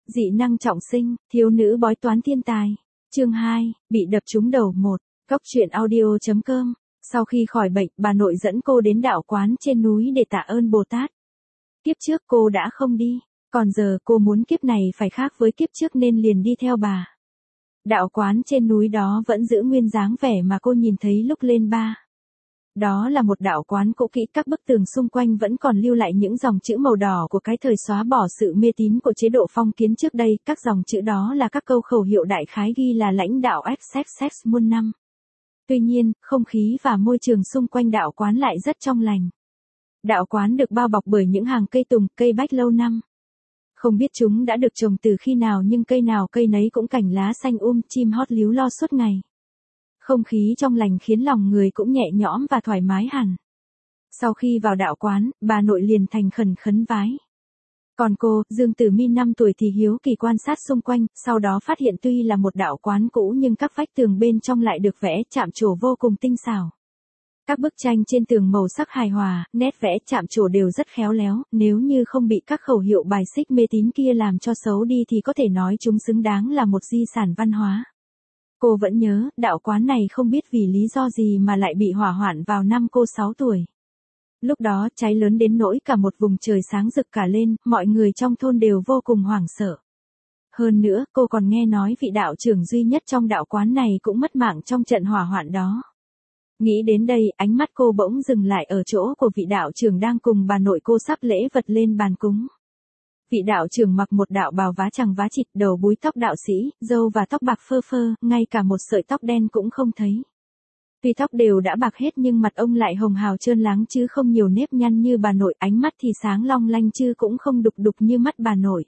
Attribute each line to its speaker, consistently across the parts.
Speaker 1: Dị năng trọng sinh, thiếu nữ bói toán thiên tài. Chương 2, bị đập trúng đầu 1. Góc truyện audio.com. Sau khi khỏi bệnh, bà nội dẫn cô đến đạo quán trên núi để tạ ơn Bồ Tát. Kiếp trước cô đã không đi, còn giờ cô muốn kiếp này phải khác với kiếp trước nên liền đi theo bà. Đạo quán trên núi đó vẫn giữ nguyên dáng vẻ mà cô nhìn thấy lúc lên ba. Đó là một đạo quán cũ kỹ, các bức tường xung quanh vẫn còn lưu lại những dòng chữ màu đỏ của cái thời xóa bỏ sự mê tín của chế độ phong kiến trước đây, các dòng chữ đó là các câu khẩu hiệu đại khái ghi là lãnh đạo XXX muôn năm. Tuy nhiên, không khí và môi trường xung quanh đạo quán lại rất trong lành. Đạo quán được bao bọc bởi những hàng cây tùng, cây bách lâu năm. Không biết chúng đã được trồng từ khi nào nhưng cây nào cây nấy cũng cành lá xanh chim hót líu lo suốt ngày. Không khí trong lành khiến lòng người cũng nhẹ nhõm và thoải mái hẳn. Sau khi vào đạo quán, bà nội liền thành khẩn khấn vái. Còn cô, Dương Tử Mi 5 tuổi thì hiếu kỳ quan sát xung quanh, sau đó phát hiện tuy là một đạo quán cũ nhưng các vách tường bên trong lại được vẽ chạm trổ vô cùng tinh xảo. Các bức tranh trên tường màu sắc hài hòa, nét vẽ chạm trổ đều rất khéo léo, nếu như không bị các khẩu hiệu bài xích mê tín kia làm cho xấu đi thì có thể nói chúng xứng đáng là một di sản văn hóa. Cô vẫn nhớ, đạo quán này không biết vì lý do gì mà lại bị hỏa hoạn vào năm cô 6 tuổi. Lúc đó cháy lớn đến nỗi cả một vùng trời sáng rực cả lên, mọi người trong thôn đều vô cùng hoảng sợ. Hơn nữa, cô còn nghe nói vị đạo trưởng duy nhất trong đạo quán này cũng mất mạng trong trận hỏa hoạn đó. Nghĩ đến đây, ánh mắt cô bỗng dừng lại ở chỗ của vị đạo trưởng đang cùng bà nội cô sắp lễ vật lên bàn cúng. Vị đạo trưởng mặc một đạo bào vá chằng vá chịt, đầu búi tóc đạo sĩ, râu và tóc bạc phơ phơ, ngay cả một sợi tóc đen cũng không thấy. Tuy tóc đều đã bạc hết nhưng mặt ông lại hồng hào trơn láng chứ không nhiều nếp nhăn như bà nội, ánh mắt thì sáng long lanh chứ cũng không đục đục như mắt bà nội.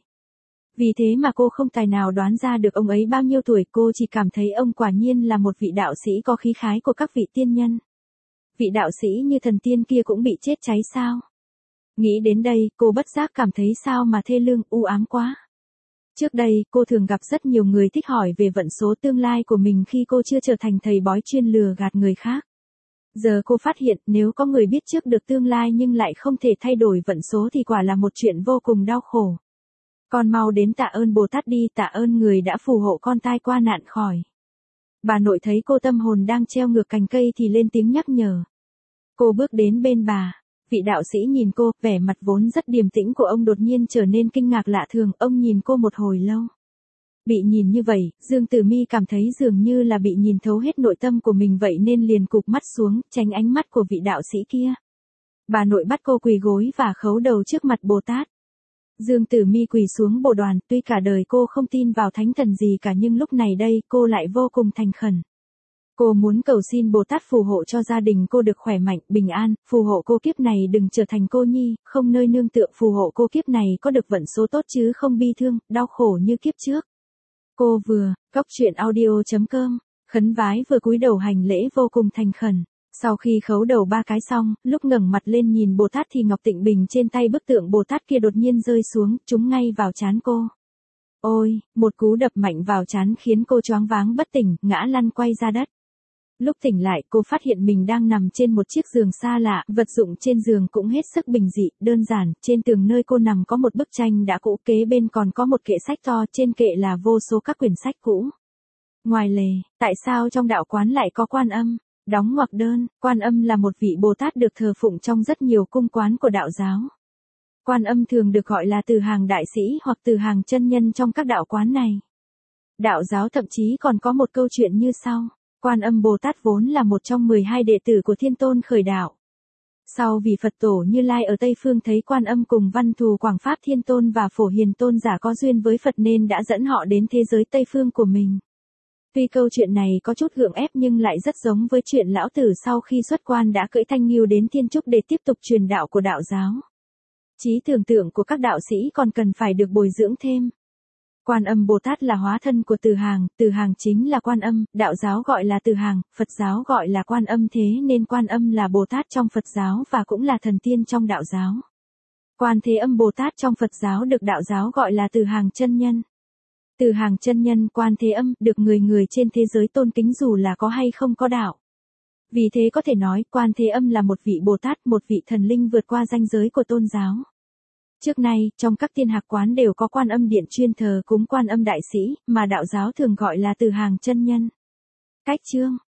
Speaker 1: Vì thế mà cô không tài nào đoán ra được ông ấy bao nhiêu tuổi, cô chỉ cảm thấy ông quả nhiên là một vị đạo sĩ có khí khái của các vị tiên nhân. Vị đạo sĩ như thần tiên kia cũng bị chết cháy sao? Nghĩ đến đây, cô bất giác cảm thấy sao mà thê lương, u ám quá. Trước đây, cô thường gặp rất nhiều người thích hỏi về vận số tương lai của mình khi cô chưa trở thành thầy bói chuyên lừa gạt người khác. Giờ cô phát hiện nếu có người biết trước được tương lai nhưng lại không thể thay đổi vận số thì quả là một chuyện vô cùng đau khổ. Con mau đến tạ ơn Bồ Tát đi, tạ ơn người đã phù hộ con tai qua nạn khỏi. Bà nội thấy cô tâm hồn đang treo ngược cành cây thì lên tiếng nhắc nhở. Cô bước đến bên bà. Vị đạo sĩ nhìn cô, vẻ mặt vốn rất điềm tĩnh của ông đột nhiên trở nên kinh ngạc lạ thường, ông nhìn cô một hồi lâu. Bị nhìn như vậy, Dương Tử Mi cảm thấy dường như là bị nhìn thấu hết nội tâm của mình vậy nên liền cụp mắt xuống, tránh ánh mắt của vị đạo sĩ kia. Bà nội bắt cô quỳ gối và khấu đầu trước mặt Bồ Tát. Dương Tử Mi quỳ xuống bồ đoàn, tuy cả đời cô không tin vào thánh thần gì cả nhưng lúc này đây cô lại vô cùng thành khẩn. Cô muốn cầu xin Bồ Tát phù hộ cho gia đình cô được khỏe mạnh, bình an, phù hộ cô kiếp này đừng trở thành cô nhi, không nơi nương tựa, phù hộ cô kiếp này có được vận số tốt chứ không bi thương, đau khổ như kiếp trước. Cô vừa, góc truyện audio.com, khấn vái vừa cúi đầu hành lễ vô cùng thành khẩn. Sau khi khấu đầu 3 cái xong, lúc ngẩng mặt lên nhìn Bồ Tát thì ngọc tịnh bình trên tay bức tượng Bồ Tát kia đột nhiên rơi xuống, trúng ngay vào trán cô. Ôi, một cú đập mạnh vào trán khiến cô choáng váng bất tỉnh, ngã lăn quay ra đất. Lúc tỉnh lại, cô phát hiện mình đang nằm trên một chiếc giường xa lạ, vật dụng trên giường cũng hết sức bình dị, đơn giản, trên tường nơi cô nằm có một bức tranh đã cũ, kế bên còn có một kệ sách to, trên kệ là vô số các quyển sách cũ. Ngoài lề, tại sao trong đạo quán lại có Quan Âm? Đóng ngoặc đơn, Quan Âm là một vị Bồ Tát được thờ phụng trong rất nhiều cung quán của đạo giáo. Quan Âm thường được gọi là từ hàng đại sĩ hoặc từ hàng chân nhân trong các đạo quán này. Đạo giáo thậm chí còn có một câu chuyện như sau. Quan Âm Bồ Tát vốn là một trong 12 đệ tử của Thiên Tôn khởi đạo. Sau vì Phật tổ Như Lai ở Tây Phương thấy Quan Âm cùng Văn Thù Quảng Pháp Thiên Tôn và Phổ Hiền Tôn giả có duyên với Phật nên đã dẫn họ đến thế giới Tây Phương của mình. Tuy câu chuyện này có chút gượng ép nhưng lại rất giống với chuyện lão tử sau khi xuất quan đã cưỡi thanh ngưu đến Thiên Trúc để tiếp tục truyền đạo của đạo giáo. Trí tưởng tượng của các đạo sĩ còn cần phải được bồi dưỡng thêm. Quan Âm Bồ Tát là hóa thân của Từ Hàng chính là Quan Âm, đạo giáo gọi là Từ Hàng, Phật giáo gọi là Quan Âm, thế nên Quan Âm là Bồ Tát trong Phật giáo và cũng là thần tiên trong đạo giáo. Quan Thế Âm Bồ Tát trong Phật giáo được đạo giáo gọi là Từ Hàng chân nhân. Từ Hàng chân nhân, Quan Thế Âm được người người trên thế giới tôn kính dù là có hay không có đạo. Vì thế có thể nói Quan Thế Âm là một vị Bồ Tát, một vị thần linh vượt qua ranh giới của tôn giáo. Trước nay, trong các tiên hạc quán đều có Quan Âm điện chuyên thờ cúng Quan Âm đại sĩ, mà đạo giáo thường gọi là Từ Hàng chân nhân. Cách chương